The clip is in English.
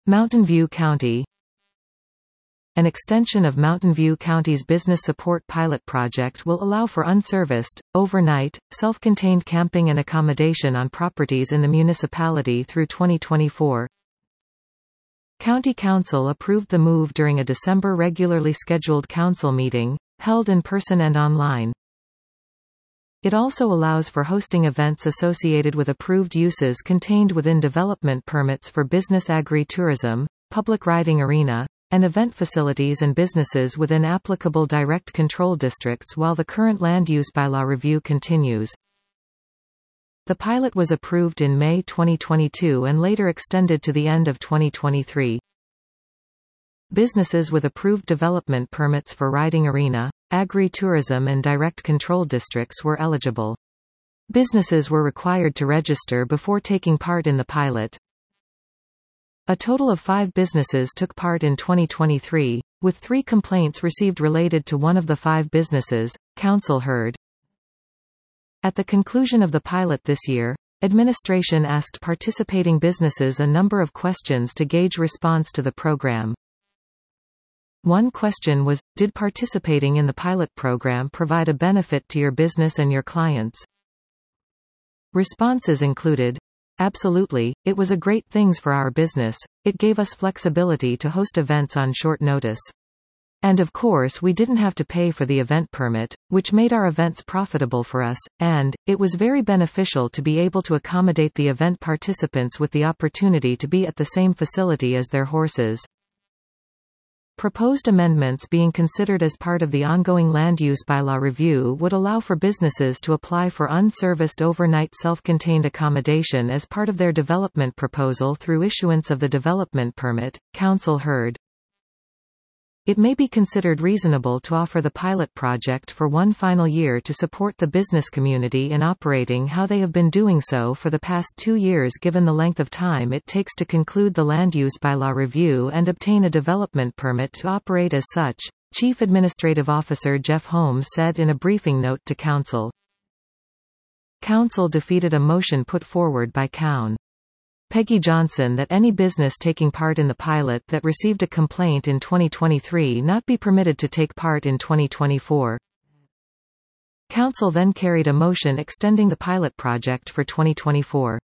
Mountain View County. An extension of Mountain View County's business support pilot project will allow for unserviced, overnight, self-contained camping and accommodation on properties in the municipality through 2024. County Council approved the move during a December regularly scheduled council meeting, held in person and online. It also allows for hosting events associated with approved uses contained within development permits for business agri-tourism, public riding arena, and event facilities and businesses within applicable direct control districts while the current land use bylaw review continues. The pilot was approved in May 2022 and later extended to the end of 2023. Businesses with approved development permits for riding arena, agri-tourism and direct control districts were eligible. Businesses were required to register before taking part in the pilot. A total of 5 businesses took part in 2023, with 3 complaints received related to one of the 5 businesses, Council heard. At the conclusion of the pilot this year, administration asked participating businesses a number of questions to gauge response to the program. One question was, did participating in the pilot program provide a benefit to your business and your clients? Responses included, absolutely, it was a great things for our business, it gave us flexibility to host events on short notice. And of course we didn't have to pay for the event permit, which made our events profitable for us, and it was very beneficial to be able to accommodate the event participants with the opportunity to be at the same facility as their horses. Proposed amendments being considered as part of the ongoing land use bylaw review would allow for businesses to apply for unserviced overnight self-contained accommodation as part of their development proposal through issuance of the development permit, Council heard. It may be considered reasonable to offer the pilot project for one final year to support the business community in operating how they have been doing so for the past 2 years given the length of time it takes to conclude the land use bylaw review and obtain a development permit to operate as such, Chief Administrative Officer Jeff Holmes said in a briefing note to Council. Council defeated a motion put forward by Coun. Peggy Johnson that any business taking part in the pilot that received a complaint in 2023 not be permitted to take part in 2024. Council then carried a motion extending the pilot project for 2024.